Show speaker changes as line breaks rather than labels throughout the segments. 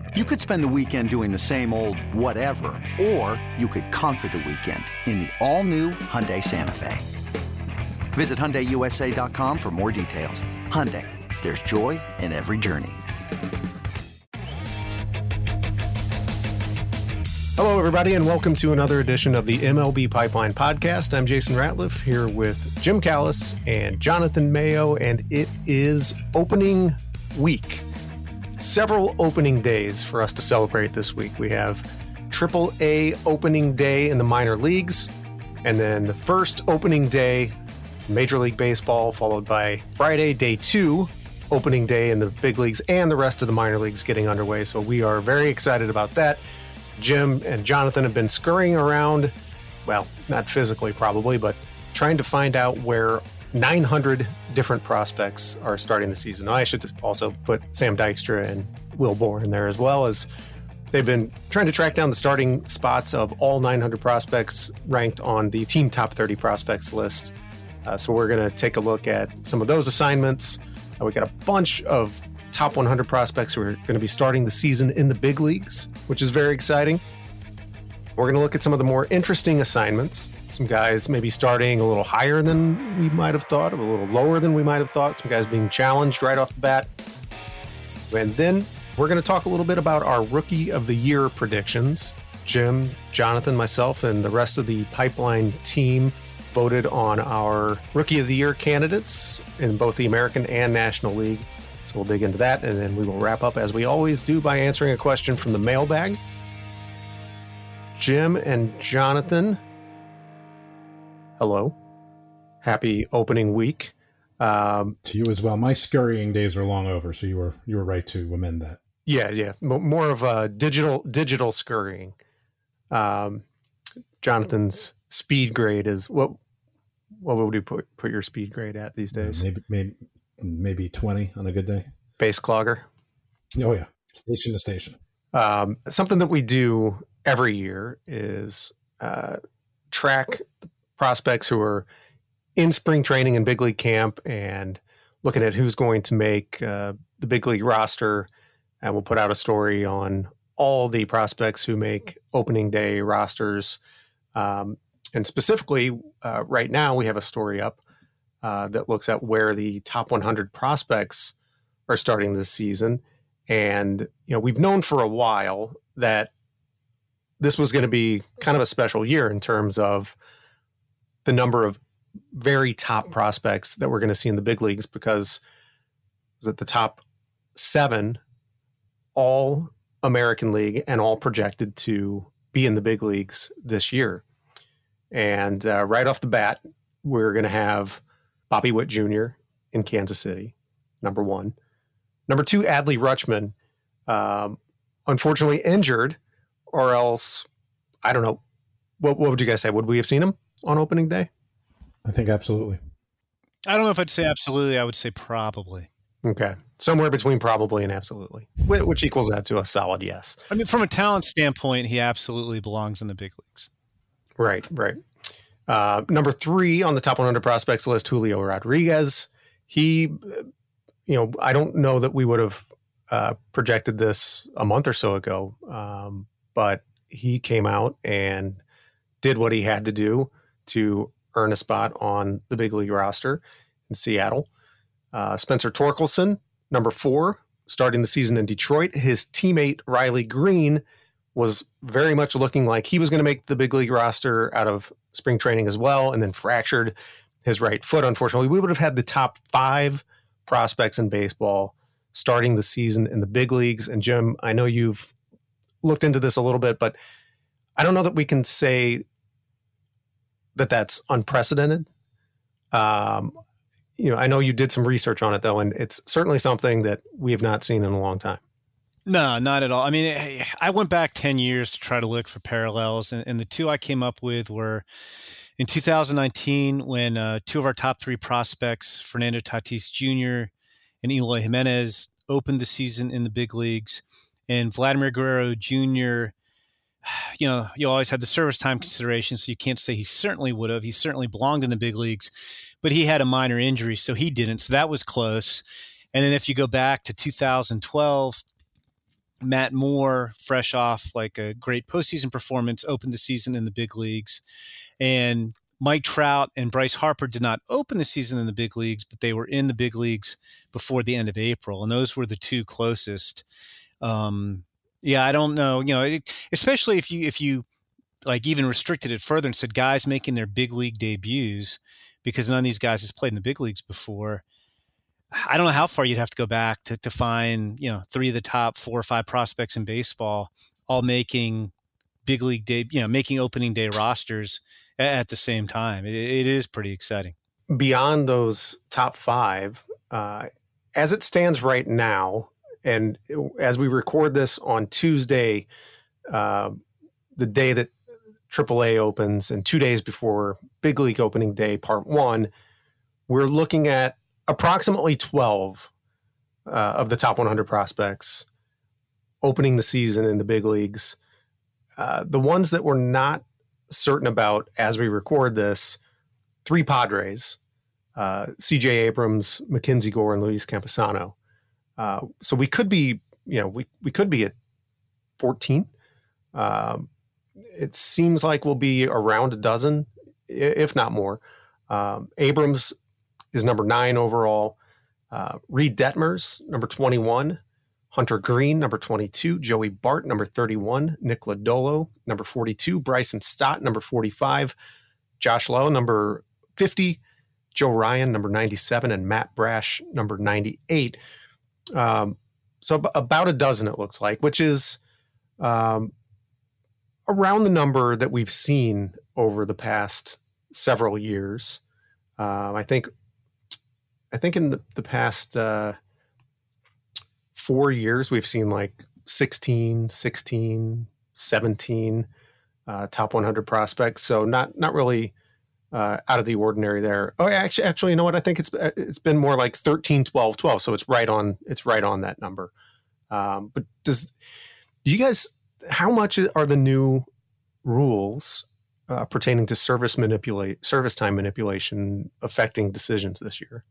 You could spend the weekend doing the same old whatever, or you could conquer the weekend in the all-new Hyundai Santa Fe. Visit HyundaiUSA.com for more details. Hyundai, there's joy in every journey.
Hello, everybody, and welcome to another edition of the MLB Pipeline Podcast. I'm Jason Ratliff here with Jim Callis and Jonathan Mayo, and it is opening week. Several opening days for us to celebrate this week. We have AAA opening day in the minor leagues, and then the first opening day, Major League Baseball, followed by Friday, day 2, opening day in the big leagues, and the rest of the minor leagues getting underway. So we are very excited about that. Jim and Jonathan have been scurrying around, well, not physically probably, but trying to find out where 900 different prospects are starting the season. I should also put Sam Dykstra and Will Bourne in there, as well as they've been trying to track down the starting spots of all 900 prospects ranked on the team top 30 prospects list. So we're going to take a look at some of those assignments. We got a bunch of top 100 prospects who are going to be starting the season in the big leagues, which is very exciting. We're going to look at some of the more interesting assignments. Some guys maybe starting a little higher than we might have thought, or a little lower than we might have thought. Some guys being challenged right off the bat. And then we're going to talk a little bit about our Rookie of the Year predictions. Jim, Jonathan, myself, and the rest of the Pipeline team voted on our Rookie of the Year candidates in both the American and National League. So we'll dig into that, and then we will wrap up, as we always do, by answering a question from the mailbag. Jim and Jonathan, hello. Happy opening week.
To you as well. My scurrying days are long over, so you were right to amend that. Yeah.
More of a digital scurrying. Jonathan's speed grade is what would you put your speed grade at these days?
Maybe 20 on a good day.
Base clogger.
Oh yeah, station to station.
Something that we do every year is track prospects who are in spring training and big league camp, and looking at who's going to make the big league roster. And we'll put out a story on all the prospects who make opening day rosters. And specifically, right now we have a story up that looks at where the top 100 prospects are starting this season. And, we've known for a while that this was going to be kind of a special year in terms of the number of very top prospects that we're going to see in the big leagues, because at the top 7, all American League and all projected to be in the big leagues this year. And right off the bat, we're going to have Bobby Witt Jr. in Kansas City, number 1. Number 2, Adley Rutschman, unfortunately injured, or else, I don't know. What would you guys say? Would we have seen him on opening day?
I think absolutely.
I don't know if I'd say absolutely. I would say probably.
Okay. Somewhere between probably and absolutely, which equals that to a solid yes.
I mean, from a talent standpoint, he absolutely belongs in the big leagues.
Right. Number 3 on the top 100 prospects list, Julio Rodriguez. He, I don't know that we would have projected this a month or so ago, but he came out and did what he had to do to earn a spot on the big league roster in Seattle. Spencer Torkelson, number 4, starting the season in Detroit. His teammate Riley Green was very much looking like he was going to make the big league roster out of spring training as well, and then fractured his right foot. Unfortunately, we would have had the top 5 prospects in baseball starting the season in the big leagues. And Jim, I know you've looked into this a little bit, but I don't know that we can say that that's unprecedented. I know you did some research on it, though, and it's certainly something that we have not seen in a long time.
No, not at all. I mean, I went back 10 years to try to look for parallels, and the 2 I came up with were in 2019 when 2 of our top 3 prospects, Fernando Tatis Jr. and Eloy Jimenez, opened the season in the big leagues, and Vladimir Guerrero Jr., you always had the service time consideration, so you can't say he certainly would have. He certainly belonged in the big leagues, but he had a minor injury, so he didn't. So that was close. And then if you go back to 2012, Matt Moore, fresh off like a great postseason performance, opened the season in the big leagues. And Mike Trout and Bryce Harper did not open the season in the big leagues, but they were in the big leagues before the end of April. And those were the two closest. I don't know, especially if you like even restricted it further and said guys making their big league debuts, because none of these guys has played in the big leagues before. I don't know how far you'd have to go back to find, three of the top 4 or 5 prospects in baseball all making big league making opening day rosters at the same time. It is pretty exciting.
Beyond those top 5, as it stands right now, and as we record this on Tuesday, the day that AAA opens and 2 days before Big League Opening Day, Part 1, we're looking at approximately 12 of the top 100 prospects opening the season in the big leagues. The ones that we're not certain about as we record this, 3 Padres, C.J. Abrams, Mackenzie Gore, and Luis Camposano. So we could be, we could be at 14. It seems like we'll be around a dozen, if not more. Abrams is number 9 overall. Reed Detmers, number 21. Hunter Green, number 22. Joey Bart, number 31. Nick Lodolo, number 42. Bryson Stott, number 45. Josh Lowe, number 50. Joe Ryan, number 97. And Matt Brash, number 98. So about a dozen, it looks like, which is around the number that we've seen over the past several years. I think in the past 4 years, we've seen like 16, 17 top 100 prospects. So not really out of the ordinary there. Oh, actually, you know what? I think it's been more like 13, 12. So it's right on that number. But how much are the new rules pertaining to service time manipulation affecting decisions this year?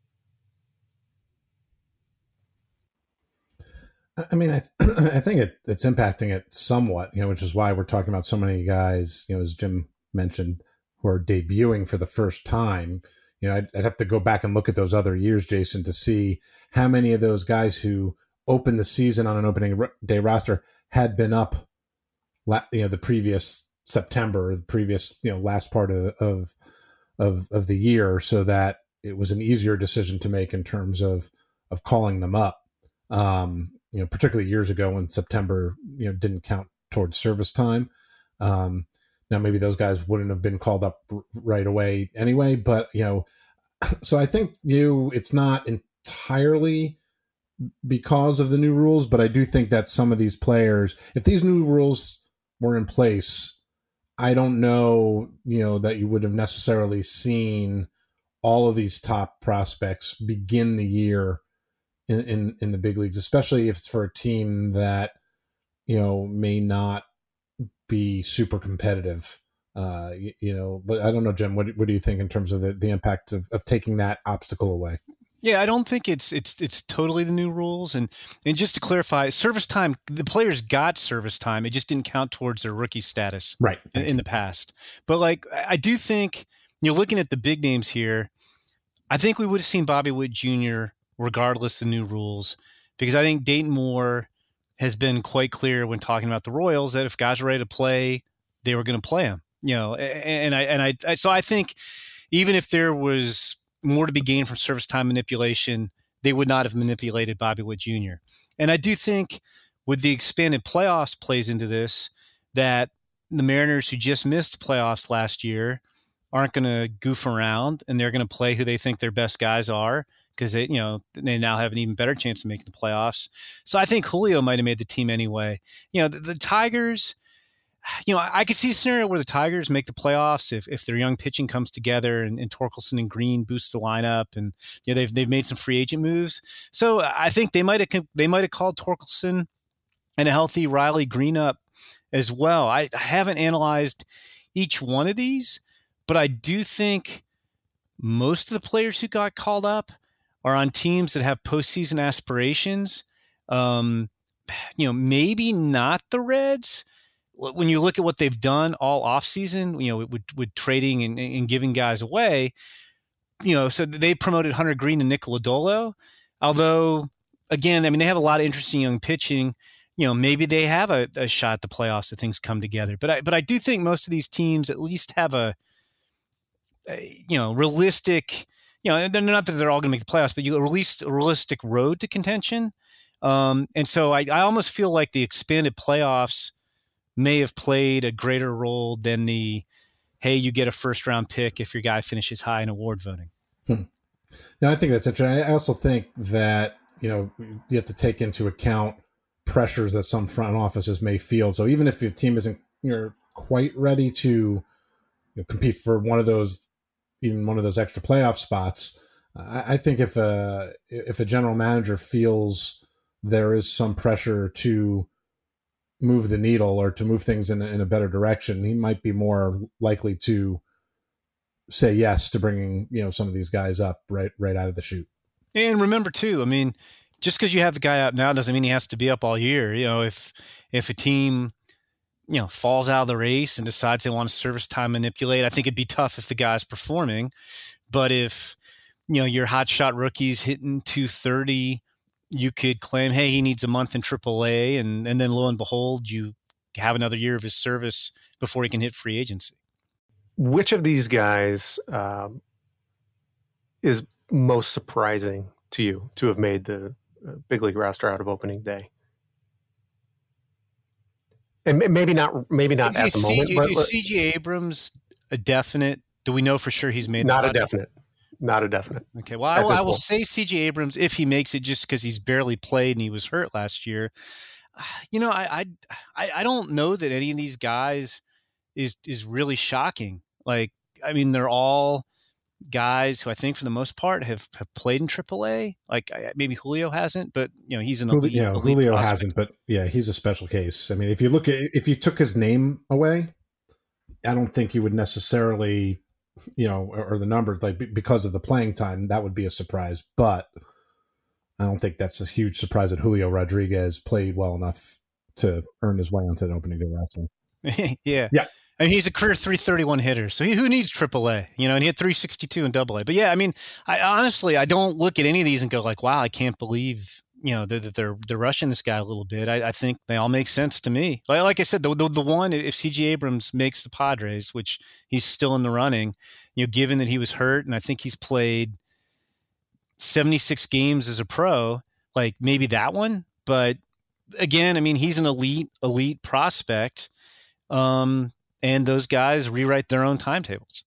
I mean, I think it's impacting it somewhat, which is why we're talking about so many guys, as Jim mentioned, who are debuting for the first time. I'd have to go back and look at those other years, Jason, to see how many of those guys who opened the season on an opening day roster had been up, the previous September, the previous, last part of the year, so that it was an easier decision to make in terms of calling them up. Particularly years ago when September, didn't count towards service time. Now maybe those guys wouldn't have been called up right away anyway, but, so I think it's not entirely because of the new rules, but I do think that some of these players, if these new rules were in place, I don't know, that you would have necessarily seen all of these top prospects begin the year in the big leagues, especially if it's for a team that, may not be super competitive, but I don't know, Jim, what do you think in terms of the impact of taking that obstacle away?
Yeah, I don't think it's totally the new rules. And just to clarify, service time, the players got service time. It just didn't count towards their rookie status
right
in the past. But I do think, looking at the big names here, I think we would have seen Bobby Witt Jr. regardless of the new rules, because I think Dayton Moore has been quite clear when talking about the Royals that if guys are ready to play, they were going to play them. So I think even if there was more to be gained from service time manipulation, they would not have manipulated Bobby Witt Jr. And I do think with the expanded playoffs plays into this, that the Mariners who just missed playoffs last year aren't going to goof around, and they're going to play who they think their best guys are, because they now have an even better chance of making the playoffs. So I think Julio might have made the team anyway. The Tigers, I could see a scenario where the Tigers make the playoffs if their young pitching comes together and Torkelson and Green boost the lineup, and they've made some free agent moves. So I think they might have called Torkelson and a healthy Riley Green up as well. I haven't analyzed each one of these, but I do think most of the players who got called up are on teams that have postseason aspirations, maybe not the Reds. When you look at what they've done all offseason, with trading and giving guys away, so they promoted Hunter Green and Nick Lodolo. Although, again, I mean, they have a lot of interesting young pitching. Maybe they have a shot at the playoffs if things come together. But I do think most of these teams at least have a realistic, they're not that they're all going to make the playoffs, but at least a realistic road to contention. And so I almost feel like the expanded playoffs may have played a greater role than hey, you get a first round pick if your guy finishes high in award voting.
Yeah, I think that's interesting. I also think that, you have to take into account pressures that some front offices may feel. So even if your team isn't quite ready to compete for one of those extra playoff spots, I think if a general manager feels there is some pressure to move the needle or to move things in a better direction, he might be more likely to say yes to bringing some of these guys up right out of the chute.
And remember too, I mean, just because you have the guy up now doesn't mean he has to be up all year. If a team falls out of the race and decides they want to service time manipulate, I think it'd be tough if the guy's performing. But if your hotshot rookie's hitting 230, you could claim, hey, he needs a month in AAA, and then lo and behold, you have another year of his service before he can hit free agency.
Which of these guys is most surprising to you to have made the big league roster out of opening day? And maybe not at the moment.
Is C.J. Abrams a definite? Do we know for sure he's made?
Not a definite. Not a definite.
Okay. Well, I will say C.J. Abrams if he makes it, just because he's barely played and he was hurt last year. I don't know that any of these guys is really shocking. Like, I mean, they're all guys who I think for the most part have played in AAA. Like maybe Julio hasn't, but he's an elite.
Julio hasn't, but yeah, he's a special case. I mean, if you took his name away, I don't think you would necessarily, or the number, like because of the playing time, that would be a surprise. But I don't think that's a huge surprise that Julio Rodriguez played well enough to earn his way onto an opening day roster.
Yeah. I mean, he's a career 331 hitter, so who needs AAA? And he had 362 in AA. But yeah, I mean, I honestly don't look at any of these and go like, wow, I can't believe that they're rushing this guy a little bit. I think they all make sense to me. Like I said, the one, if C.J. Abrams makes the Padres, which he's still in the running, given that he was hurt, and I think he's played 76 games as a pro, like maybe that one. But again, I mean, he's an elite prospect. And those guys rewrite their own timetables.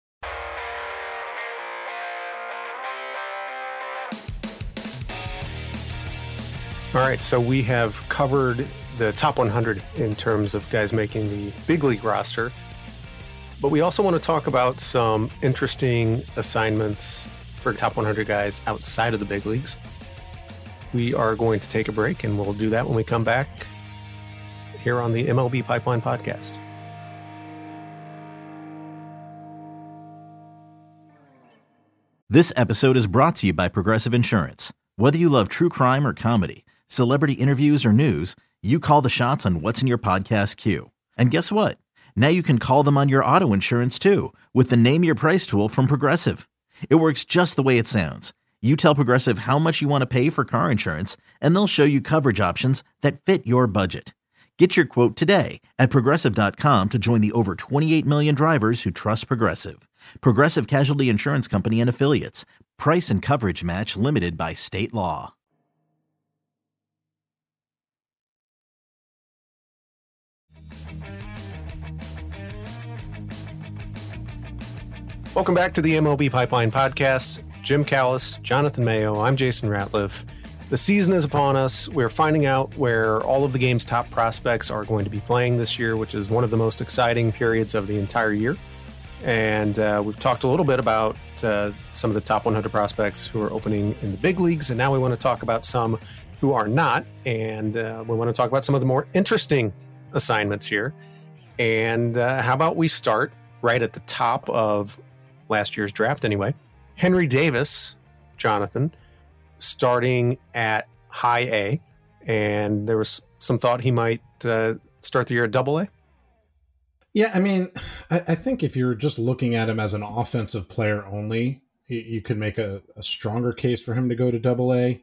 All right, so we have covered the top 100 in terms of guys making the big league roster. But we also want to talk about some interesting assignments for top 100 guys outside of the big leagues. We are going to take a break, and we'll do that when we come back here on the MLB Pipeline Podcast.
This episode is brought to you by Progressive Insurance. Whether you love true crime or comedy, celebrity interviews or news, you call the shots on what's in your podcast queue. And guess what? Now you can call them on your auto insurance too with the Name Your Price tool from Progressive. It works just the way it sounds. You tell Progressive how much you want to pay for car insurance, and they'll show you coverage options that fit your budget. Get your quote today at Progressive.com to join the over 28 million drivers who trust Progressive. Progressive Casualty Insurance Company and Affiliates. Price and coverage match limited by state law.
Welcome back to the MLB Pipeline Podcast. Jim Callis, Jonathan Mayo, I'm Jason Ratliff. The season is upon us. We're finding out where all of the game's top prospects are going to be playing this year, which is one of the most exciting periods of the entire year. And we've talked a little bit about some of the top 100 prospects who are opening in the big leagues. And now we want to talk about some who are not. And we want to talk about some of the more interesting assignments here. And how about we start right at the top of last year's draft anyway. Henry Davis, Jonathan, starting at high A. And there was some thought he might start the year at Double-A?
Yeah, I mean, I think if you're just looking at him as an offensive player only, you could make a stronger case for him to go to Double-A.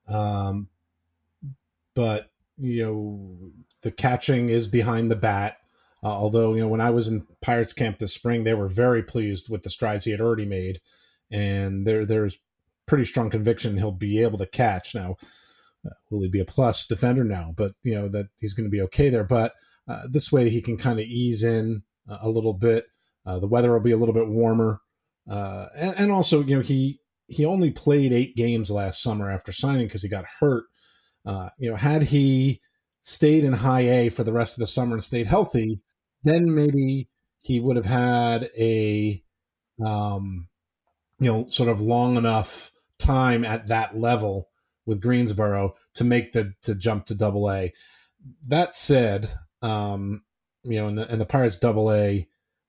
But, the catching is behind the bat. Although, when I was in Pirates camp this spring, they were very pleased with the strides he had already made. And there's pretty strong conviction he'll be able to catch. Now, will he be a plus defender now? But, that he's going to be okay there. But this way he can kind of ease in a little bit. The weather will be a little bit warmer. And also, he only played 8 games last summer after signing because he got hurt. Had he stayed in high A for the rest of the summer and stayed healthy, then maybe he would have had a, sort of long enough time at that level with Greensboro to make to jump to Double-A. That said, in the Pirates Double-A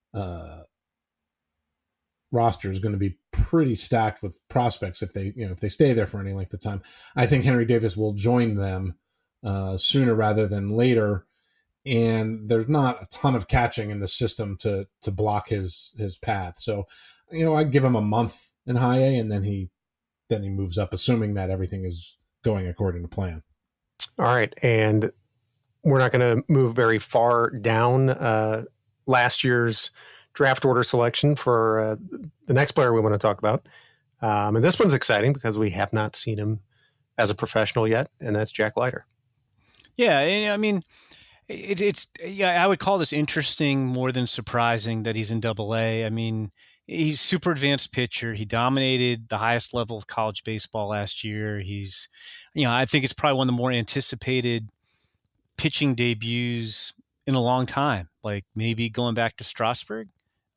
roster is going to be pretty stacked with prospects if they stay there for any length of time. I think Henry Davis will join them sooner rather than later, and there's not a ton of catching in the system to block his path. So, I'd give him a month in high A, and then he moves up, assuming that everything is going according to plan.
All right, and we're not going to move very far down last year's draft order selection for the next player we want to talk about. And this one's exciting because we have not seen him as a professional yet, and that's Jack Leiter.
Yeah, I mean, I would call this interesting more than surprising that he's in Double-A. I mean, he's super advanced pitcher. He dominated the highest level of college baseball last year. He's, I think it's probably one of the more anticipated pitching debuts in a long time, like maybe going back to Strasburg,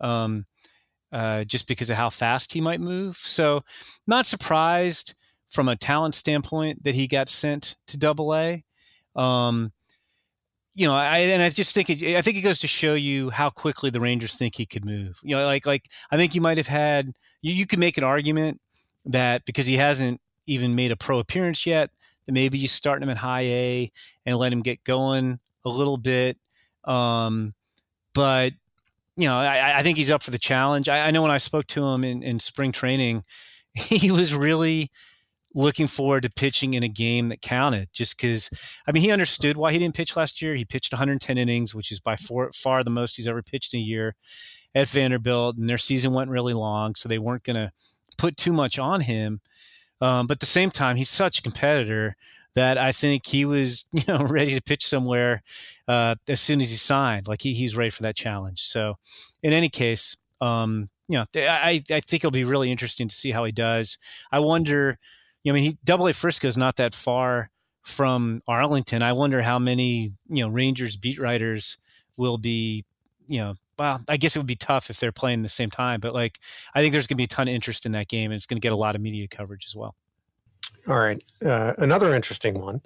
just because of how fast he might move. So not surprised from a talent standpoint that he got sent to Double-A. I just think I think it goes to show you how quickly the Rangers think he could move. I think you might have had, you could make an argument that because he hasn't even made a pro appearance yet, that maybe you start him at high A and let him get going a little bit. But I think he's up for the challenge. I know when I spoke to him in spring training, he was really looking forward to pitching in a game that counted, just because, he understood why he didn't pitch last year. He pitched 110 innings, which is by far the most he's ever pitched in a year at Vanderbilt, and their season went really long, so they weren't going to put too much on him. But at the same time, he's such a competitor that I think he was, ready to pitch somewhere as soon as he signed. Like he's ready for that challenge. So in any case, I think it'll be really interesting to see how he does. I wonder, Double-A Frisco is not that far from Arlington. I wonder how many, Rangers beat writers will be, well, I guess it would be tough if they're playing the same time, but I think there's going to be a ton of interest in that game, and it's going to get a lot of media coverage as well.
All right. Another interesting one.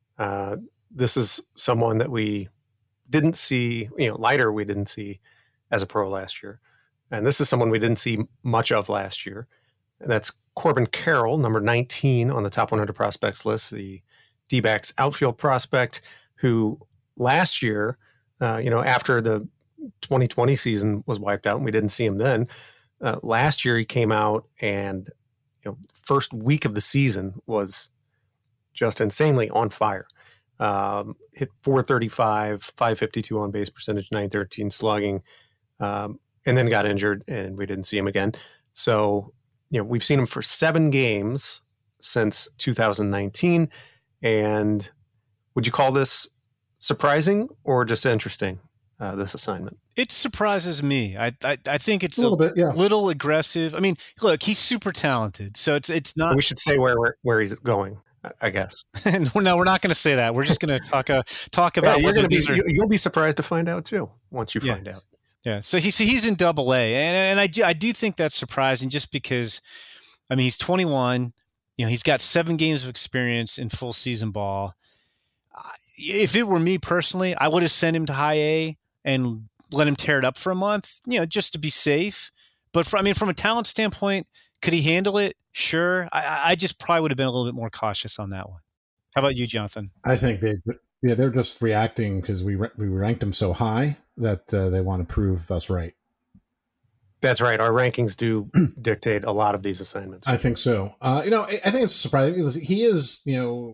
This is someone that we didn't see, Leiter we didn't see as a pro last year. And this is someone we didn't see much of last year. And that's Corbin Carroll, number 19 on the top 100 prospects list, the D-backs outfield prospect who last year, after the 2020 season was wiped out and we didn't see him then, last year he came out and first week of the season was just insanely on fire. Hit 435, 552 on base percentage, 913 slugging, and then got injured and we didn't see him again. So, we've seen him for 7 games since 2019. And would you call this surprising or just interesting, this assignment?
It surprises me. I think it's
a little bit, yeah.
Little aggressive. Look, he's super talented, so it's not.
We should say where he's going, I guess.
No, we're not going to say that. We're just going to talk about.
You'll be surprised to find out too once you find out.
Yeah. So he's in Double-A, and I do think that's surprising, just because, he's 21. He's got 7 games of experience in full season ball. If it were me personally, I would have sent him to high A and let him tear it up for a month, just to be safe. But from a talent standpoint, could he handle it? Sure. I just probably would have been a little bit more cautious on that one. How about you, Jonathan?
I think Yeah, they're just reacting because we ranked him so high that they want to prove us right.
That's right. Our rankings do dictate a lot of these assignments.
I think so. I think it's surprising. He is,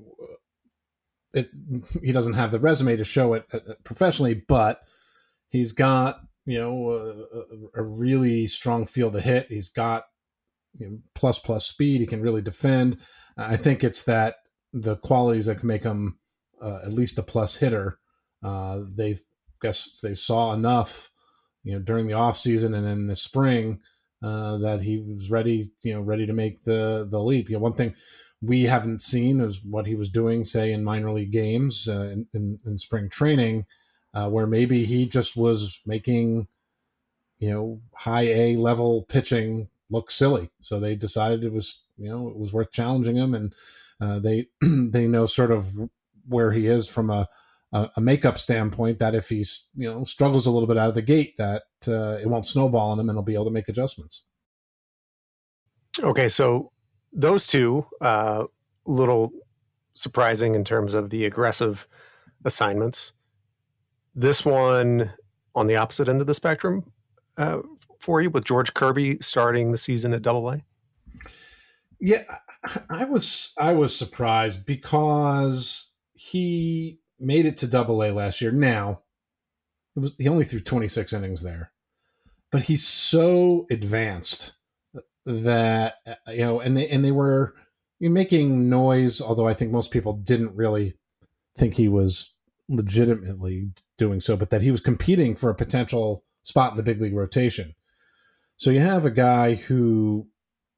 he doesn't have the resume to show it professionally, but he's got, a really strong field to hit. He's got plus speed. He can really defend. I think it's that the qualities that can make him at least a plus hitter. They saw enough, during the off season and in the spring that he was ready to make the leap. One thing we haven't seen is what he was doing, say, in minor league games in spring training, where maybe he just was making, high A level pitching look silly. So they decided it was worth challenging him, and they know sort of where he is from a makeup standpoint, that if he's struggles a little bit out of the gate, that it won't snowball on him and he'll be able to make adjustments.
Okay, so those two, little surprising in terms of the aggressive assignments. This one on the opposite end of the spectrum for you, with George Kirby starting the season at Double-A.
Yeah, I was surprised because he made it to Double-A last year. Now, he only threw 26 innings there, but he's so advanced that and they were making noise. Although I think most people didn't really think he was legitimately doing so, but that he was competing for a potential spot in the big league rotation. So you have a guy who,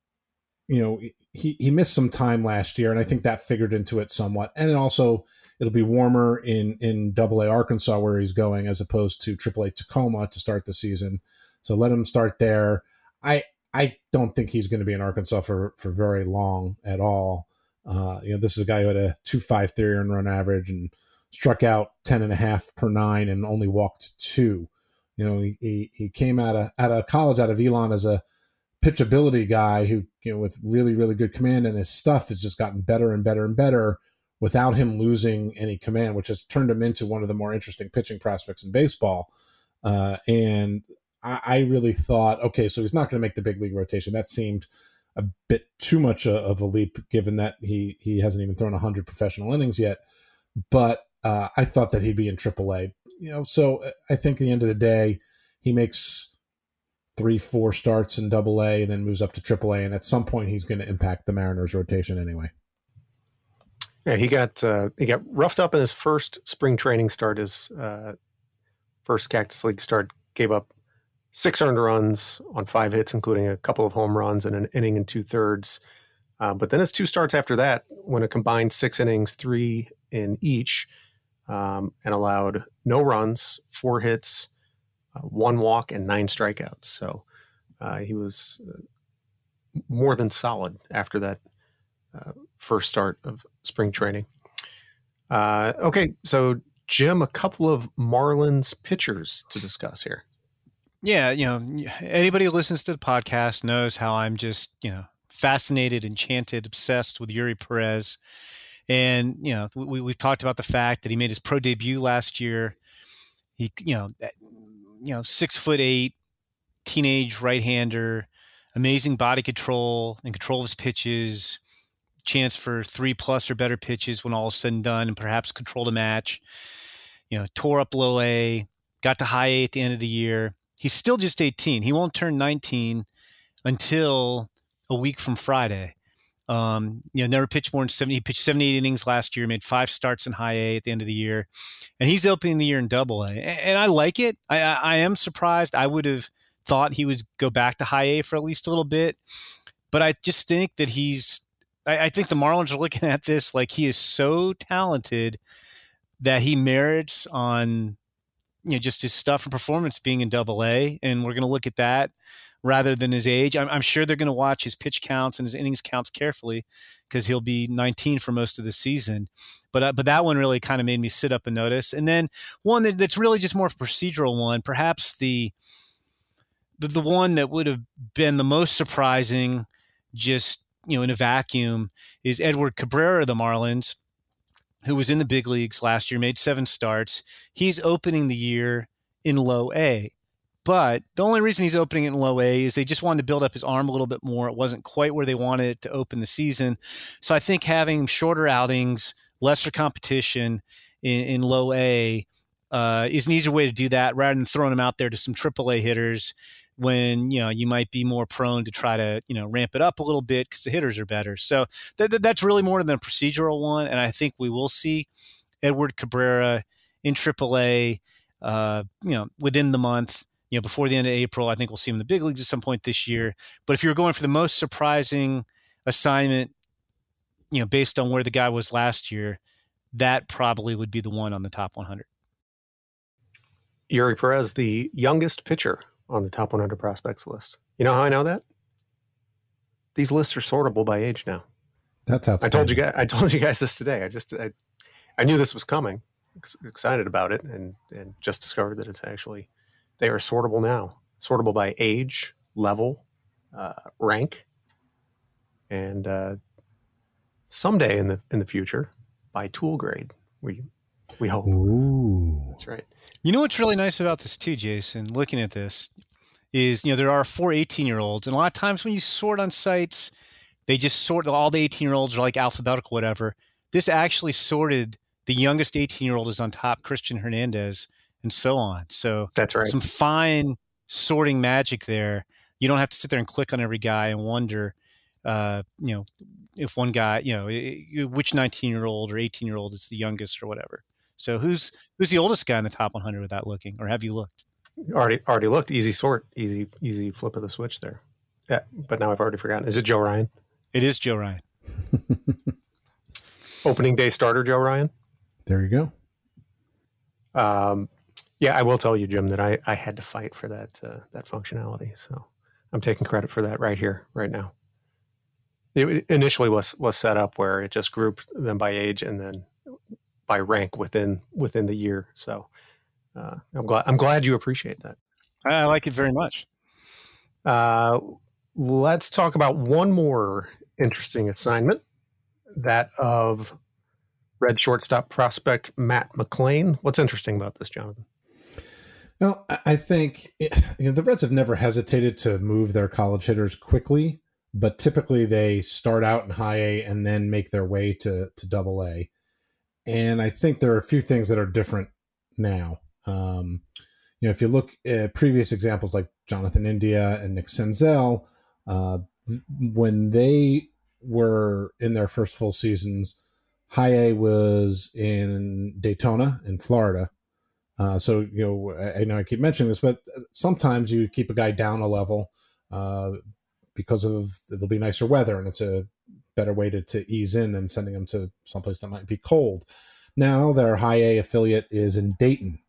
he missed some time last year, and I think that figured into it somewhat. And also, it'll be warmer in Double-A Arkansas where he's going, as opposed to Triple-A Tacoma to start the season. So let him start there. I don't think he's going to be in Arkansas for very long at all. This is a guy who had a 2.53 earned run average and struck out 10.5 per 9 and only walked 2. He came out of college, out of Elon, as a pitchability guy who, with really, really good command, and his stuff has just gotten better and better and better without him losing any command, which has turned him into one of the more interesting pitching prospects in baseball. And I really thought, okay, so he's not going to make the big league rotation. That seemed a bit too much of a leap, given that he hasn't even thrown 100 professional innings yet. But I thought that he'd be in Triple-A. So I think at the end of the day, he makes 3-4 starts in Double-A and then moves up to Triple-A, and at some point he's going to impact the Mariners rotation anyway.
Yeah, he got roughed up in his first spring training start. His first Cactus League start, gave up 6 earned runs on 5 hits, including a couple of home runs and an inning and 2/3. But then his 2 starts after that went a combined 6 innings, 3 in each, and allowed no runs, 4 hits, 1 walk, and 9 strikeouts. So he was more than solid after that first start of spring training. Okay, so Jim, a couple of Marlins pitchers to discuss here.
Yeah, anybody who listens to the podcast knows how I'm just, fascinated, enchanted, obsessed with Yuri Perez. And, we've talked about the fact that he made his pro debut last year. He, 6'8", teenage right-hander, amazing body control and control of his pitches, chance for 3+ or better pitches when all is said and done, and perhaps control the match. Tore up low A, got to high A at the end of the year. He's still just 18. He won't turn 19 until a week from Friday. Never pitched more than 70. He pitched 78 innings last year, made 5 starts in high A at the end of the year. And he's opening the year in Double-A. And I like it. I am surprised. I would have thought he would go back to high A for at least a little bit. But I just think that I think the Marlins are looking at this like he is so talented that he merits on just his stuff and performance being in Double-A, and we're going to look at that rather than his age. I'm sure they're going to watch his pitch counts and his innings counts carefully because he'll be 19 for most of the season. But that one really kind of made me sit up and notice. And then one that's really just more of a procedural one, perhaps the one that would have been the most surprising, just in a vacuum, is Edward Cabrera of the Marlins. who was in the big leagues last year, made 7 starts. He's opening the year in low A. But the only reason he's opening it in low A is they just wanted to build up his arm a little bit more. It wasn't quite where they wanted it to open the season. So I think having shorter outings, lesser competition in low A is an easier way to do that rather than throwing him out there to some AAA hitters when, you might be more prone to try to, ramp it up a little bit because the hitters are better. So that's really more than a procedural one. And I think we will see Edward Cabrera in AAA, within the month. Before the end of April. I think we'll see him in the big leagues at some point this year. But if you're going for the most surprising assignment, based on where the guy was last year, that probably would be the one on the top 100.
Yuri Perez, the youngest pitcher on the top 100 prospects list. You know how I know that? These lists are sortable by age now.
That's outstanding.
I told you guys this today. I knew this was coming. Excited about it, and just discovered that it's actually. They are sortable now, sortable by age, level, rank, and someday in the future by tool grade. We hope.
Ooh.
That's right.
You know what's really nice about this too, Jason? Looking at this is there are 4 18-year-olds, and a lot of times when you sort on sites, they just sort all the 18-year-olds are like alphabetical, whatever. This actually sorted the youngest 18-year-old is on top, Christian Hernandez. And so on. So
that's right. Some
fine sorting magic there. You don't have to sit there and click on every guy and wonder, if one guy, which 19-year-old or 18-year-old is the youngest or whatever. So who's the oldest guy in the top 100 without looking, or have you looked?
Already looked. Easy sort. Easy flip of the switch there. Yeah, but now I've already forgotten. Is it Joe Ryan?
It is Joe Ryan.
Opening day starter Joe Ryan.
There you
go. Yeah, I will tell you, Jim, that I had to fight for that functionality. So I'm taking credit for that right here, right now. It initially was set up where it just grouped them by age and then by rank within the year. So I'm glad you appreciate that.
I like it very much.
Let's talk about one more interesting assignment, that of Red shortstop prospect Matt McLain. What's interesting about this, Jonathan?
Well, I think the Reds have never hesitated to move their college hitters quickly, but typically they start out in high A and then make their way to double A. And I think there are a few things that are different now. If you look at previous examples like Jonathan India and Nick Senzel, when they were in their first full seasons, high A was in Daytona in Florida. So I know I keep mentioning this, but sometimes you keep a guy down a level because there'll be nicer weather, and it's a better way to ease in than sending them to someplace that might be cold. Now their high A affiliate is in Dayton.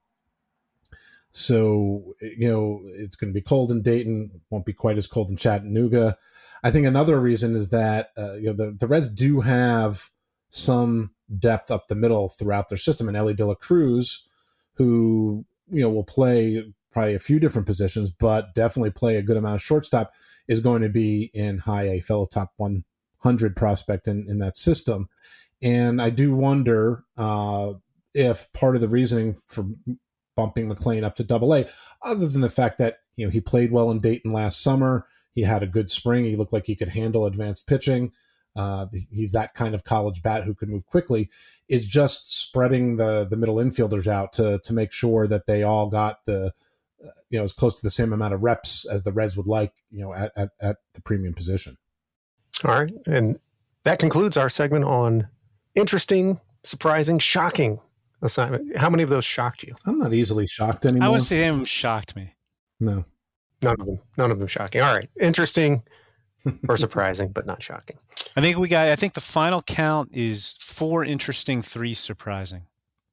So, it's going to be cold in Dayton, won't be quite as cold in Chattanooga. I think another reason is that, the Reds do have some depth up the middle throughout their system, and Elly De La Cruz, who, will play probably a few different positions, but definitely play a good amount of shortstop, is going to be in high A, fellow top 100 prospect in that system. And I do wonder if part of the reasoning for bumping McLain up to double A, other than the fact that, he played well in Dayton last summer, he had a good spring, he looked like he could handle advanced pitching. He's that kind of college bat who could move quickly, is just spreading the middle infielders out to make sure that they all got as close to the same amount of reps as the Reds would like, at the premium position.
All right. And that concludes our segment on interesting, surprising, shocking assignment. How many of those shocked you?
I'm not easily shocked anymore.
I wouldn't say any of them shocked me.
No.
None of them shocking. All right. Interesting or surprising, but not shocking.
I think the final count is 4 interesting, 3 surprising.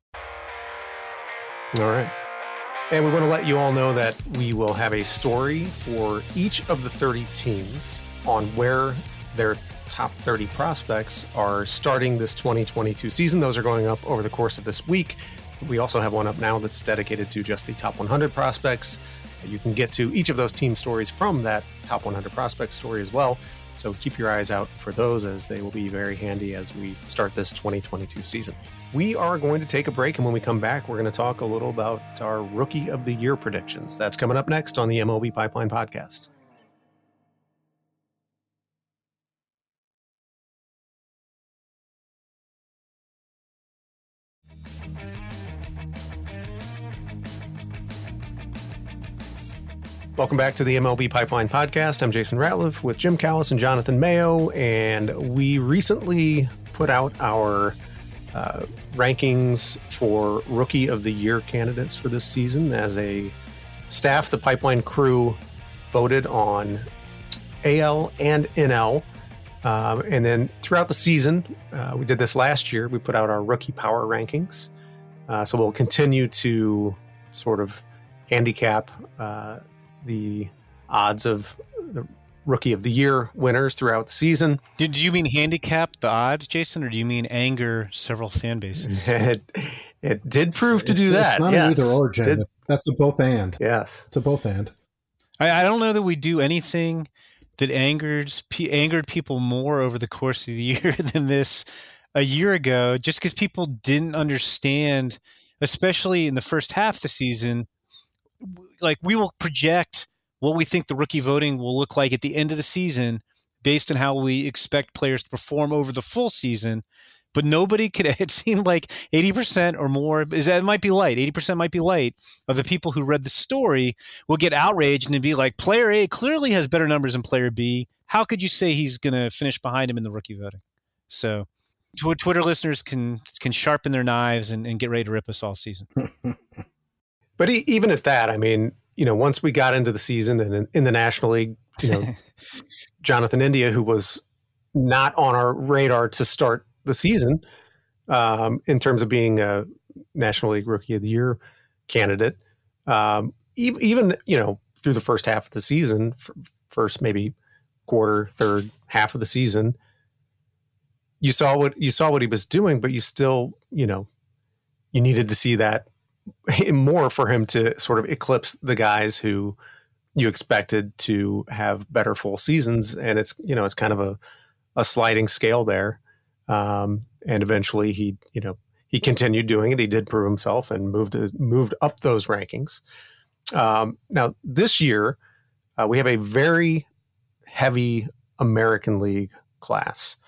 All right. And we want to let you all know that we will have a story for each of the 30 teams on where their top 30 prospects are starting this 2022 season. Those are going up over the course of this week. We also have one up now that's dedicated to just the top 100 prospects. You can get to each of those team stories from that top 100 prospect story as well. So keep your eyes out for those, as they will be very handy as we start this 2022 season. We are going to take a break, and when we come back, we're going to talk a little about our Rookie of the Year predictions. That's coming up next on the MLB Pipeline Podcast. Welcome back to the MLB Pipeline Podcast. I'm Jason Ratliff with Jim Callis and Jonathan Mayo, and we recently put out our rankings for Rookie of the Year candidates for this season. As a staff, the Pipeline crew voted on AL and NL, and then throughout the season, we did this last year, we put out our rookie power rankings. So we'll continue to sort of handicap the odds of the Rookie of the Year winners throughout the season.
Did you mean handicap the odds, Jason, or do you mean anger several fan bases?
It did prove to do that.
It's not an either or, Jim. That's a both and.
Yes.
It's a both and.
I don't know that we do anything that angered people more over the course of the year than this a year ago, just because people didn't understand, especially in the first half of the season. Like, we will project what we think the rookie voting will look like at the end of the season based on how we expect players to perform over the full season. But nobody could, it seemed like 80% or more, it might be light, 80% might be light, of the people who read the story will get outraged and be like, player A clearly has better numbers than player B. How could you say he's going to finish behind him in the rookie voting? So Twitter listeners can sharpen their knives and get ready to rip us all season.
But even at that, I mean, once we got into the season and in the National League, Jonathan India, who was not on our radar to start the season in terms of being a National League Rookie of the Year candidate, even through the first half of the season, first maybe quarter, third half of the season, you saw what he was doing, but you still, you needed to see that more for him to sort of eclipse the guys who you expected to have better full seasons. And it's kind of a sliding scale there. And eventually he continued doing it. He did prove himself and moved up those rankings. Now this year, we have a very heavy American League class.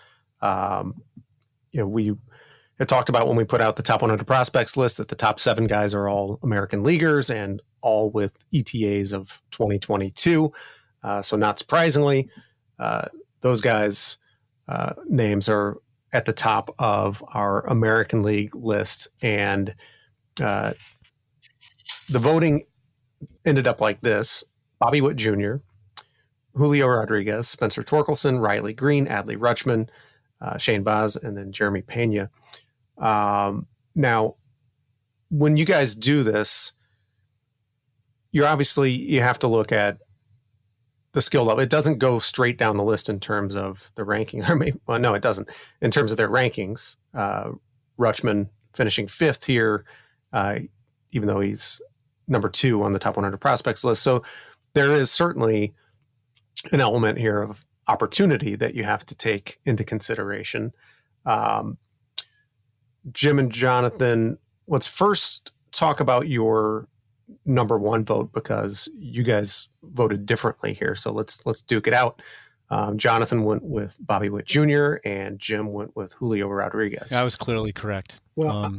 We had talked about when we put out the top 100 prospects list that the top 7 guys are all American leaguers and all with ETAs of 2022. So not surprisingly, those guys' names are at the top of our American League list. And the voting ended up like this: Bobby Witt Jr., Julio Rodriguez, Spencer Torkelson, Riley Green, Adley Rutschman, Shane Baz, and then Jeremy Pena. Now, when you guys do this, you have to look at the skill level. It doesn't go straight down the list in terms of the ranking. No, it doesn't. In terms of their rankings, Rutschman finishing 5th here, even though he's number 2 on the top 100 prospects list. So there is certainly an element here of opportunity that you have to take into consideration. Jim and Jonathan, let's first talk about your number 1 vote, because you guys voted differently here. So let's duke it out. Jonathan went with Bobby Witt Jr. and Jim went with Julio Rodriguez.
I was clearly correct.
Well,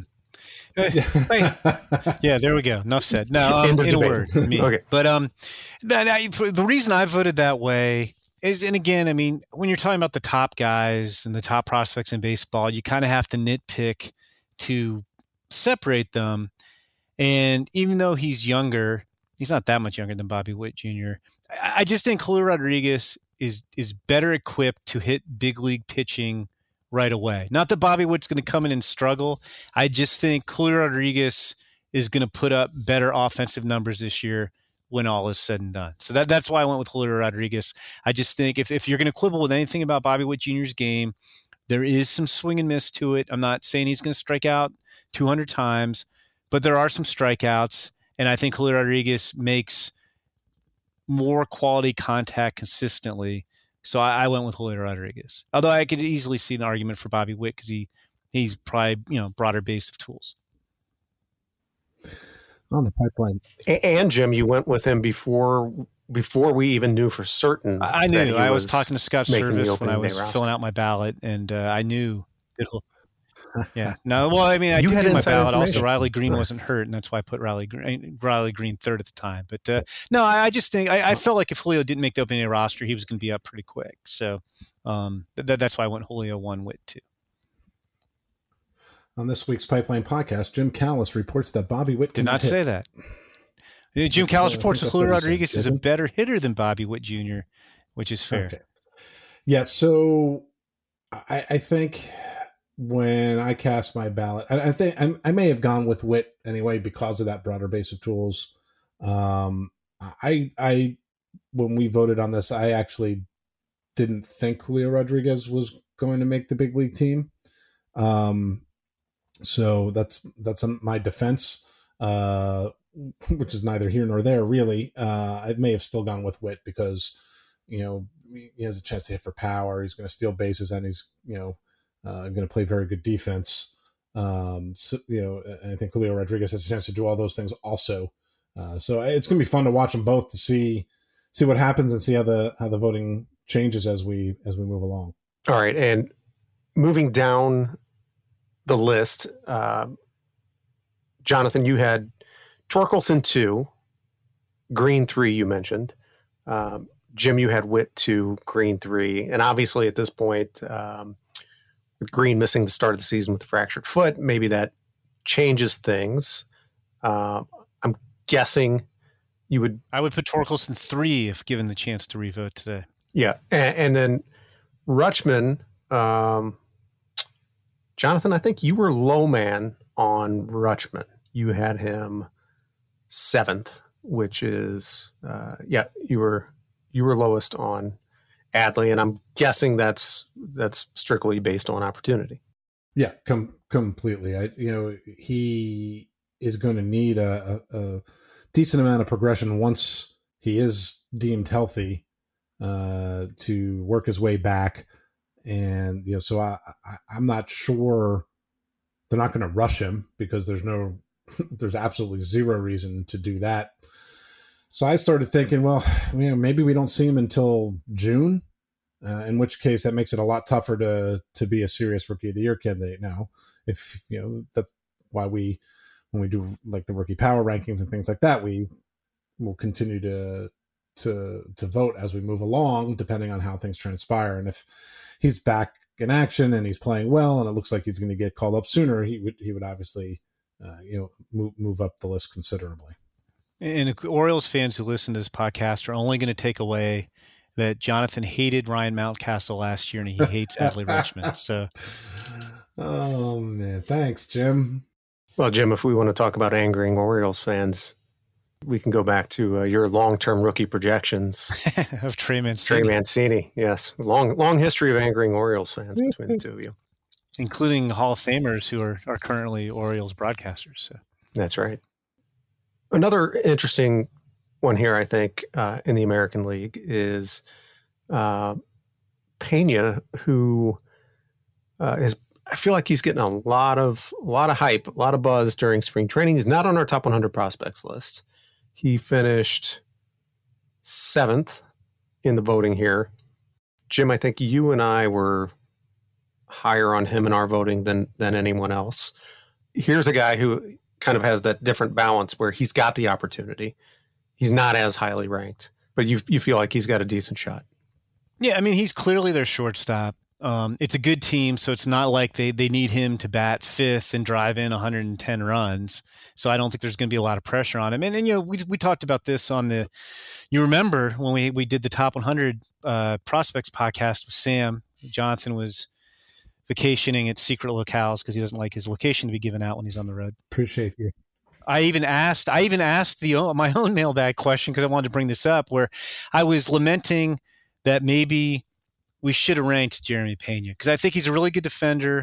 yeah, there we go. Enough said. No, in a word. Okay. But the reason I voted that way is, and again, I mean, when you're talking about the top guys and the top prospects in baseball, you kind of have to nitpick to separate them. And even though he's younger, he's not that much younger than Bobby Witt Jr. I just think Julio Rodriguez is better equipped to hit big league pitching right away. Not that Bobby Witt's going to come in and struggle. I just think Julio Rodriguez is going to put up better offensive numbers this year when all is said and done. So that's why I went with Julio Rodriguez. I just think if you're going to quibble with anything about Bobby Witt Jr.'s game, there is some swing and miss to it. I'm not saying he's going to strike out 200 times, but there are some strikeouts, and I think Julio Rodriguez makes more quality contact consistently So I went with Julio Rodriguez. Although I could easily see an argument for Bobby Witt because he's probably broader base of tools.
On the pipeline.
And Jim, you went with him before we even knew for certain.
I knew. I was talking to Scott Service when I was filling out my ballot, and I knew that yeah. No, well, I mean, I did do my ballot. Also, Riley Green wasn't hurt, and that's why I put Riley Green third at the time. But no, I just think I felt like if Julio didn't make the opening day roster, he was going to be up pretty quick. So that's why I went Julio 1, Witt 2.
On this week's Pipeline Podcast, Jim Callis reports that Bobby Witt
did not say that. Jim Callis reports that Julio Rodriguez is a better hitter than Bobby Witt Jr., which is fair.
Okay. Yeah, so I think when I cast my ballot, I think I may have gone with Witt anyway because of that broader base of tools. I when we voted on this, I actually didn't think Julio Rodriguez was going to make the big league team. So that's my defense, which is neither here nor there, really. I may have still gone with Witt because, he has a chance to hit for power. He's going to steal bases, and he's, going to play very good defense. So, I think Julio Rodriguez has a chance to do all those things also. So it's going to be fun to watch them both to see what happens and see how the voting changes as we move along.
All right, and moving down the list, Jonathan, you had Torkelson 2, Green 3. You mentioned Jim. You had Witt 2, Green 3, and obviously at this point, with Green missing the start of the season with a fractured foot, maybe that changes things. I'm guessing you would.
I would put Torkelson 3 if given the chance to revote today.
Yeah, and then Rutschman. Jonathan, I think you were low man on Rutschman. You had him 7th, which is you were lowest on Adley, and I'm guessing that's strictly based on opportunity.
Yeah, completely. He is going to need a decent amount of progression once he is deemed healthy to work his way back. And so I'm not sure they're not going to rush him because there's absolutely zero reason to do that. So I started thinking, well, maybe we don't see him until June, in which case that makes it a lot tougher to be a serious Rookie of the Year candidate now. If that's why when we do like the rookie power rankings and things like that, we will continue to vote as we move along, depending on how things transpire. And if he's back in action and he's playing well, and it looks like he's going to get called up sooner, he would obviously, move up the list considerably.
And Orioles fans who listen to this podcast are only going to take away that Jonathan hated Ryan Mountcastle last year and he hates Adley Rutschman. So,
oh man, thanks, Jim.
Well, Jim, if we want to talk about angering Orioles fans, we can go back to your long-term rookie projections
of Trey Mancini.
Trey Mancini, yes. Long history of angering Orioles fans between the two of you.
Including Hall of Famers who are currently Orioles broadcasters. So. That's
right. Another interesting one here, I think, in the American League is Pena, who I feel like he's getting a lot of hype, a lot of buzz during spring training. He's not on our top 100 prospects list. He finished 7th in the voting here. Jim, I think you and I were higher on him in our voting than anyone else. Here's a guy who kind of has that different balance where he's got the opportunity. He's not as highly ranked, but you feel like he's got a decent shot.
Yeah, I mean, he's clearly their shortstop. It's a good team, so it's not like they need him to bat 5th and drive in 110 runs. So I don't think there's going to be a lot of pressure on him. And we talked about this on you remember when we did the top 100 prospects podcast with Sam. Jonathan was vacationing at secret locales because he doesn't like his location to be given out when he's on the road.
Appreciate you.
I even asked my own mailbag question because I wanted to bring this up, where I was lamenting that maybe we should have ranked Jeremy Pena because I think he's a really good defender.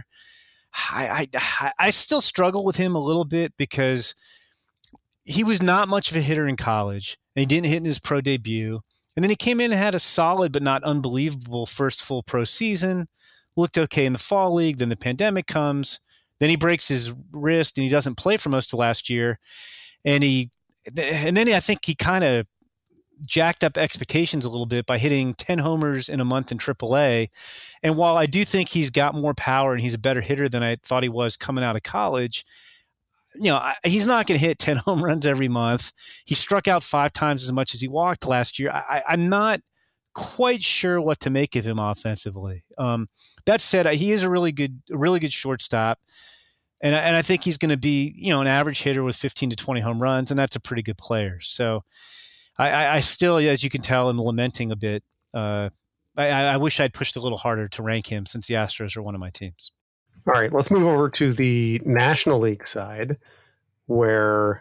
I still struggle with him a little bit because he was not much of a hitter in college and he didn't hit in his pro debut. And then he came in and had a solid but not unbelievable first full pro season, looked okay in the fall league. Then the pandemic comes. Then he breaks his wrist and he doesn't play for most of last year. And then I think he kind of jacked up expectations a little bit by hitting 10 homers in a month in AAA. And while I do think he's got more power and he's a better hitter than I thought he was coming out of college, he's not going to hit 10 home runs every month. He struck out 5 times as much as he walked last year. I'm not quite sure what to make of him offensively. That said, he is a really good shortstop. And I think he's going to be, an average hitter with 15 to 20 home runs, and that's a pretty good player. So I still, as you can tell, am lamenting a bit. I wish I'd pushed a little harder to rank him since the Astros are one of my teams.
All right, let's move over to the National League side, where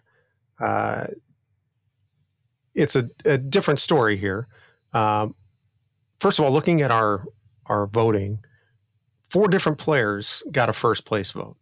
it's a different story here. First of all, looking at our voting, 4 different players got a first place vote.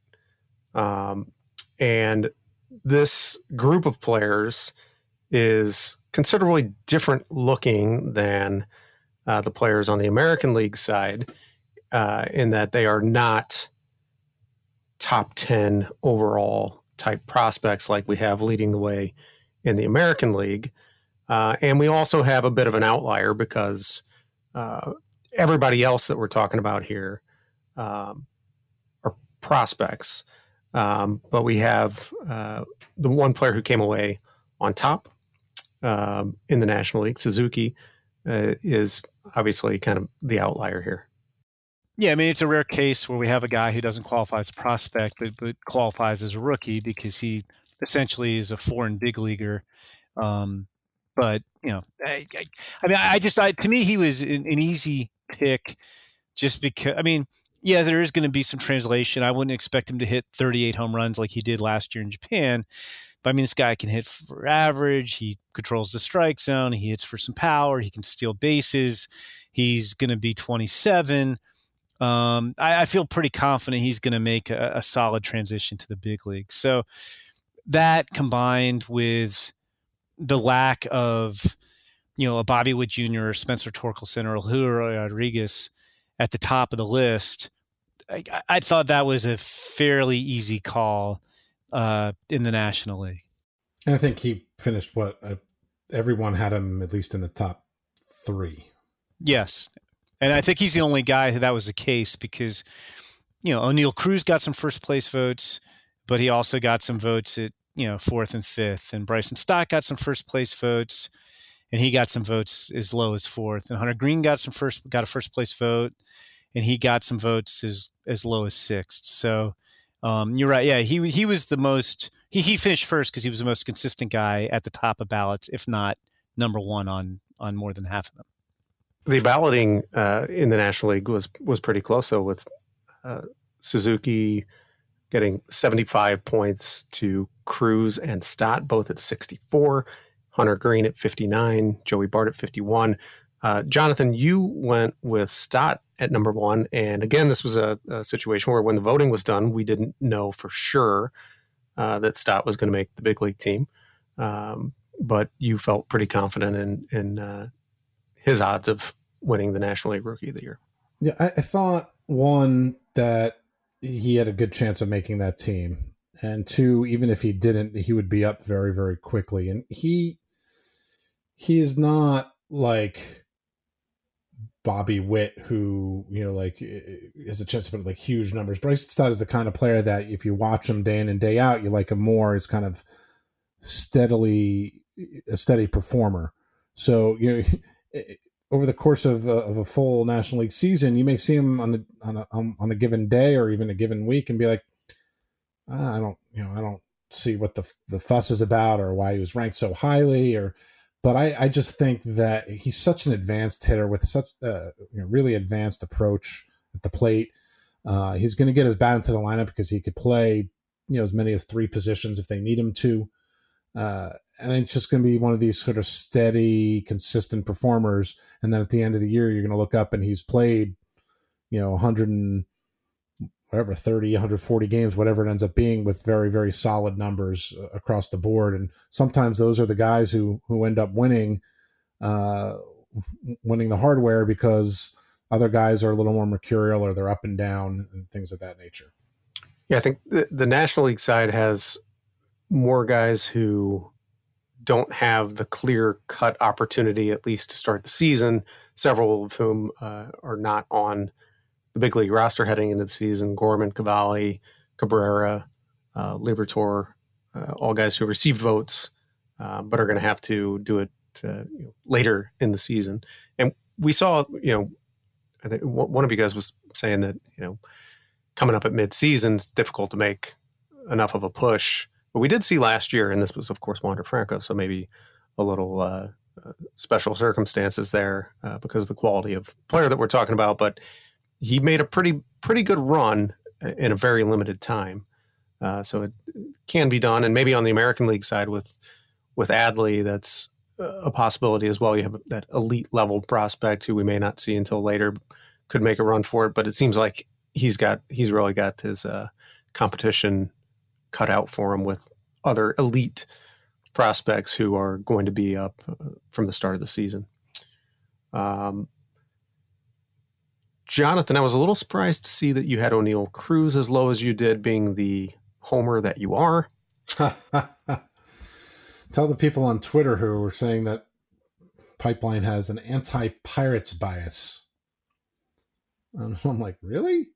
And this group of players is considerably different looking than the players on the American League side, in that they are not top 10 overall type prospects like we have leading the way in the American League. And we also have a bit of an outlier because everybody else that we're talking about here are prospects. But we have the one player who came away on top in the National League, Suzuki, is obviously kind of the outlier here.
Yeah, I mean, it's a rare case where we have a guy who doesn't qualify as a prospect, but qualifies as a rookie because he essentially is a foreign big leaguer. But, to me, he was an easy pick just because, yeah, there is going to be some translation. I wouldn't expect him to hit 38 home runs like he did last year in Japan. But this guy can hit for average. He controls the strike zone. He hits for some power. He can steal bases. He's going to be 27. I feel pretty confident he's going to make a solid transition to the big league. So that combined with the lack of, a Bobby Witt Jr., Spencer Torkelson, or Julio Rodriguez at the top of the list, I thought that was a fairly easy call in the National League.
And I think he finished everyone had him at least in the top 3.
Yes. And I think he's the only guy that was the case because, O'Neal Cruz got some first place votes, but he also got some votes at, 4th and 5th. And Bryson Stott got some first place votes, and he got some votes as low as 4th. And Hunter Green got a first place vote, and he got some votes as low as 6th. So you're right. Yeah, he was the most. He finished first because he was the most consistent guy at the top of ballots, if not number 1 on more than half of them.
The balloting in the National League was pretty close, though, with Suzuki getting 75 points to Cruz and Stott, both at 64, Hunter Green at 59, Joey Bart at 51. Jonathan, you went with Stott at number 1. And again, this was a situation where when the voting was done, we didn't know for sure that Stott was going to make the big league team. But you felt pretty confident in his odds of winning the National League Rookie of the Year.
Yeah, I thought, 1, that he had a good chance of making that team. And 2, even if he didn't, he would be up very, very quickly. And he is not like Bobby Witt, who, has a chance to put huge numbers. Bryson Stott is the kind of player that if you watch him day in and day out, you like him more. He's kind of a steady performer. So, over the course of a full National League season, you may see him on a given day or even a given week and be like, I don't see what the fuss is about or why he was ranked so highly. But I just think that he's such an advanced hitter with such a really advanced approach at the plate. He's going to get his bat into the lineup because he could play as many as 3 positions if they need him to. And it's just going to be one of these sort of steady, consistent performers. And then at the end of the year, you're going to look up and he's played, 130, 140 games, whatever it ends up being, with very, very solid numbers across the board. And sometimes those are the guys who end up winning winning the hardware because other guys are a little more mercurial or they're up and down and things of that nature.
Yeah, I think the National League side has more guys who don't have the clear-cut opportunity, at least to start the season, several of whom are not on the big league roster heading into the season. Gorman, Cavalli, Cabrera, Liberatore, all guys who received votes, but are going to have to do it later in the season. And we saw, I think one of you guys was saying that, coming up at mid-season, it's difficult to make enough of a push. But we did see last year, and this was, of course, Wander Franco, so maybe a little special circumstances there because of the quality of player that we're talking about. But he made a pretty good run in a very limited time. So it can be done. And maybe on the American League side with Adley, that's a possibility as well. You have that elite level prospect who we may not see until later, could make a run for it. But it seems like he's really got his competition cut out for him with other elite prospects who are going to be up from the start of the season. Jonathan, I was a little surprised to see that you had O'Neill Cruz as low as you did, being the homer that you are.
Tell the people on Twitter who were saying that Pipeline has an anti-Pirates bias. And I'm like, really?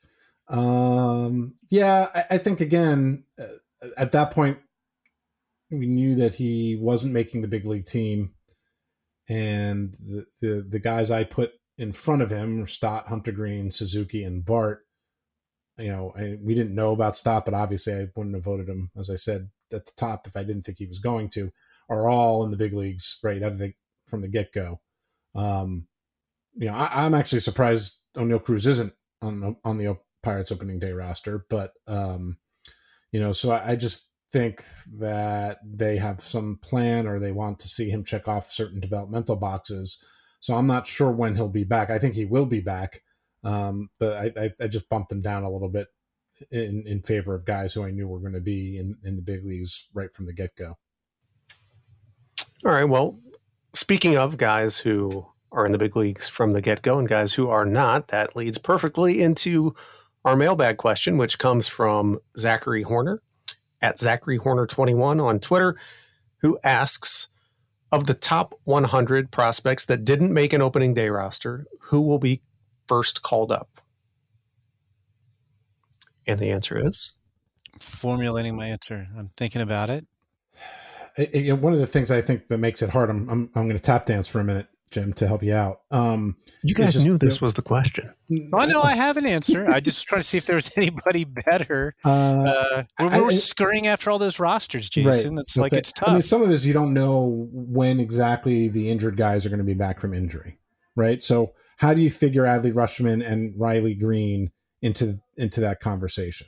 Yeah, I think, again, at that point, we knew that he wasn't making the big league team. And the guys I put in front of him were Stott, Hunter Green, Suzuki, and Bart. We didn't know about Stott, but obviously I wouldn't have voted him, as I said, at the top if I didn't think he was going to, are all in the big leagues right out of from the get-go. I'm actually surprised O'Neill Cruz isn't on the Pirates opening day roster, but so I just think that they have some plan, or they want to see him check off certain developmental boxes. So I'm not sure when he'll be back. I think he will be back, but I just bumped him down a little bit in favor of guys who I knew were going to be in the big leagues right from the get-go.
All right. Well, speaking of guys who are in the big leagues from the get-go and guys who are not, that leads perfectly into our mailbag question, which comes from Zachary Horner at Zachary Horner 21 on Twitter, who asks, of the top 100 prospects that didn't make an opening day roster, who will be first called up? And the answer is?
Formulating my answer. I'm thinking about it.
One of the things I think that makes it hard, I'm going to tap dance for a minute, Jim, to help you out.
You guys knew this was the question.
Oh, no, I have an answer. I just trying to see if there was anybody better. We're scurrying after all those rosters, Jason.
Right.
It's like it's tough.
Some of it is you don't know when exactly the injured guys are going to be back from injury, right? So how do you figure Adley Rutschman and Riley Green into that conversation?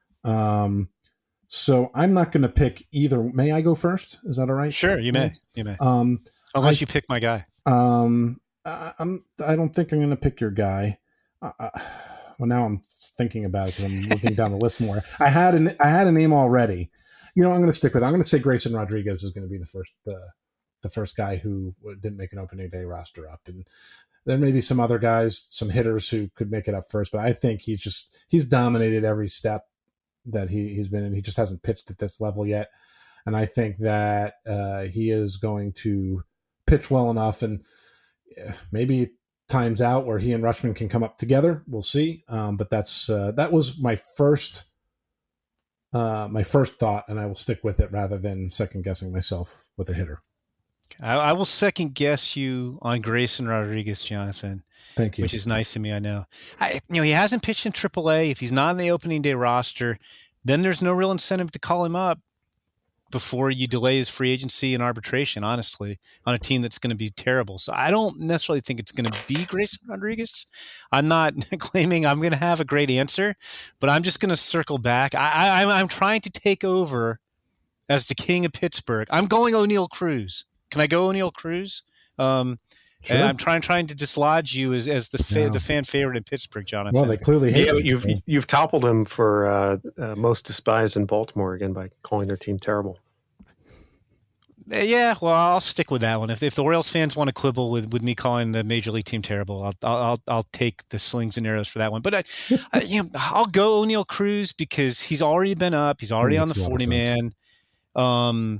So I'm not going to pick either. May I go first? Is that all right?
Sure, you may. You may. Unless you pick my guy.
I don't think I'm going to pick your guy. Well, now I'm thinking about it because I'm looking down the list more. I had a name already. I'm going to stick with it. I'm going to say Grayson Rodriguez is going to be the first guy who didn't make an opening day roster up, and there may be some other guys, some hitters who could make it up first. But I think he's dominated every step that he's been in. He just hasn't pitched at this level yet, and I think that he is going to pitch well enough, and maybe times out where he and Rutschman can come up together. We'll see. But that was my first thought, and I will stick with it rather than second guessing myself with a hitter.
I will second guess you on Grayson Rodriguez, Jonathan.
Thank you.
Which is nice of me, I know. He hasn't pitched in AAA. If he's not on the opening day roster, then there's no real incentive to call him up before you delay his free agency and arbitration, honestly, on a team that's going to be terrible. So I don't necessarily think it's going to be Grayson Rodriguez. I'm not claiming I'm going to have a great answer, but I'm just going to circle back. I'm trying to take over as the king of Pittsburgh. I'm going O'Neill Cruz. Can I go O'Neill Cruz? Sure. And I'm trying to dislodge you as the fan favorite in Pittsburgh, Jonathan.
Well, they clearly hate him.
You've toppled him for most despised in Baltimore again by calling their team terrible.
Yeah, well, I'll stick with that one. If the Royals fans want to quibble with me calling the major league team terrible, I'll take the slings and arrows for that one. But I'll go O'Neal Cruz because he's already been up. He's already on the 40-man. I'm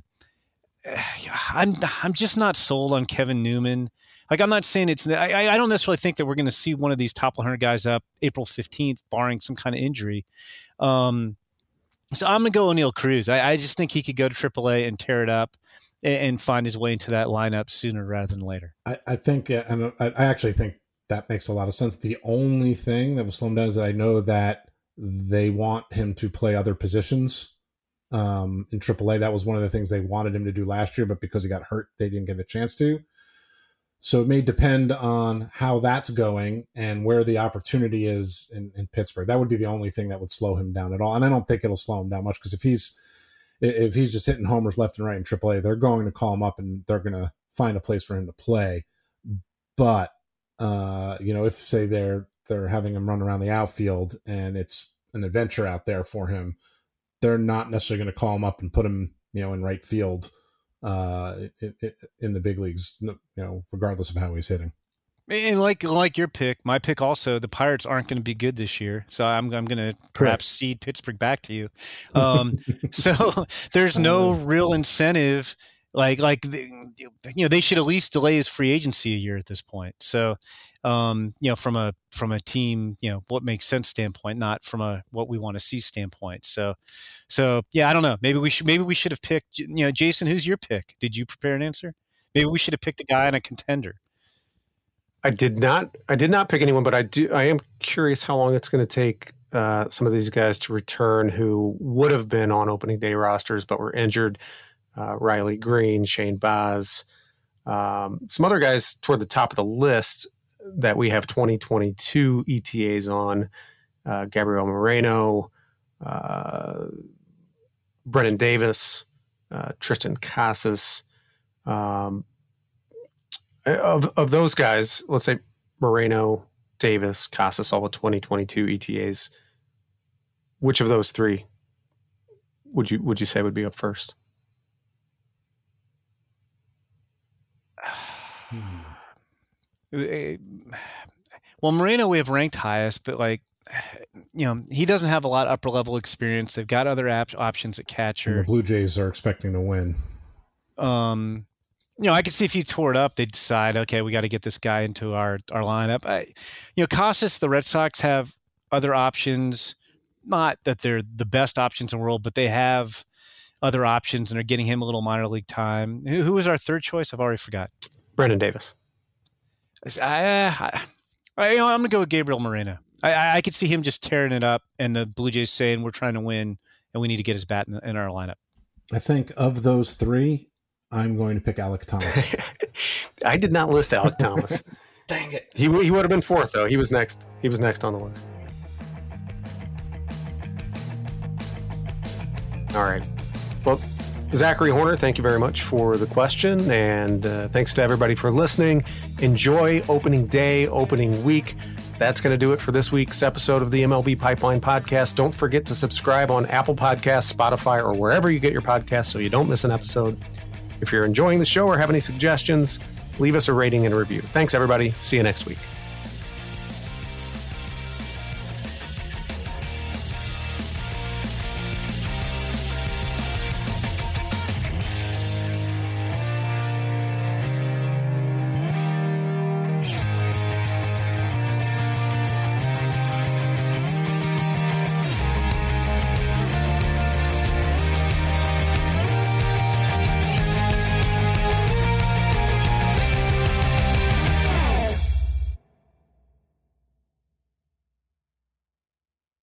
just not sold on Kevin Newman. Like, I'm not saying I don't necessarily think that we're going to see one of these top 100 guys up April 15th, barring some kind of injury. So I'm going to go O'Neal Cruz. I just think he could go to AAA and tear it up and find his way into that lineup sooner rather than later.
I think, and I actually think that makes a lot of sense. The only thing that will slow him down is that I know that they want him to play other positions in AAA. That was one of the things they wanted him to do last year, but because he got hurt, they didn't get the chance to. So it may depend on how that's going and where the opportunity is in Pittsburgh. That would be the only thing that would slow him down at all. And I don't think it'll slow him down much because if he's just hitting homers left and right in AAA, they're going to call him up and they're going to find a place for him to play. But, if say they're having him run around the outfield and it's an adventure out there for him, they're not necessarily going to call him up and put him, in right field in the big leagues, regardless of how he's hitting.
And like your pick, my pick also, the Pirates aren't going to be good this year. So I'm going to perhaps cede Pittsburgh back to you. So there's no real incentive. They should at least delay his free agency a year at this point. So, from a team, what makes sense standpoint, not from a what we want to see standpoint. So yeah, I don't know. Maybe we should have picked. Jason, who's your pick? Did you prepare an answer? Maybe we should have picked a guy and a contender.
I did not pick anyone, but I am curious how long it's going to take some of these guys to return who would have been on opening day rosters but were injured. Riley Green, Shane Baz, some other guys toward the top of the list that we have 2022 ETAs on, Gabriel Moreno, Brennan Davis, Tristan Casas. Of those guys, let's say Moreno, Davis, Casas, all the 2022 ETAs, which of those three would you say would be up first?
Well, Moreno we have ranked highest, but he doesn't have a lot of upper level experience. They've got other options at catcher.
And the Blue Jays are expecting to win.
I could see if you tore it up, they'd decide, okay, we got to get this guy into our lineup. Casas, the Red Sox have other options. Not that they're the best options in the world, but they have other options and are getting him a little minor league time. Who was our third choice? I've already forgot.
Brennan Davis.
I'm going to go with Gabriel Moreno. I could see him just tearing it up and the Blue Jays saying we're trying to win and we need to get his bat in our lineup.
I think of those three, I'm going to pick Alek Thomas.
I did not list Alek Thomas.
Dang it.
He would have been fourth, though. He was next. He was next on the list. All right. Well, Zachary Horner, thank you very much for the question. And thanks to everybody for listening. Enjoy opening day, opening week. That's going to do it for this week's episode of the MLB Pipeline Podcast. Don't forget to subscribe on Apple Podcasts, Spotify, or wherever you get your podcasts so you don't miss an episode. If you're enjoying the show or have any suggestions, leave us a rating and a review. Thanks, everybody. See you next week.